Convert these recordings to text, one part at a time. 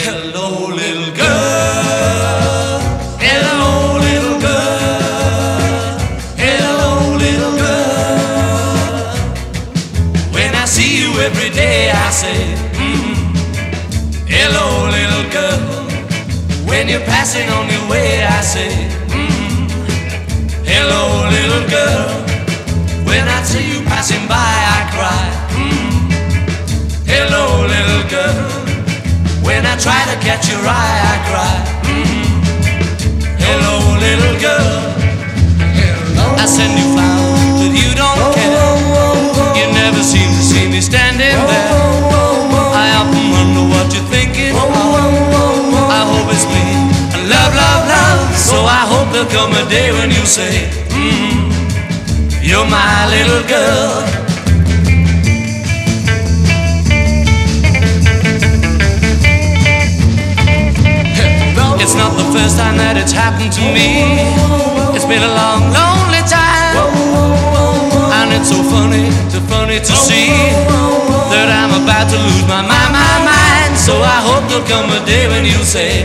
Hello, little girl. Hello, little girl. Hello, little girl. When I see you every day, I say, hello, little girl. When you're passing on your way, I say, hello, little girl. When I see you passing by, I cry, hello, little girl. When I try to catch your eye, I cry, hello, little girl. I send you flowers, but you don't care. You never seem to see me standing there. I often wonder what you're thinking of. I hope it's me, and love, love, love. So I hope there'll come a day when you say, you're my little girl. It's not the first time that it's happened to me. It's been a long, lonely time, and it's so funny to see that I'm about to lose my mind. So I hope there'll come a day when you'll say,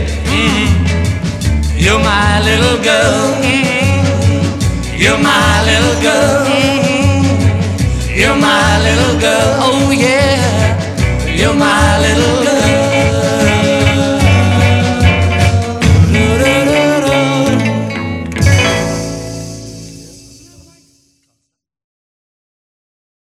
you're my little girl. You're my little girl.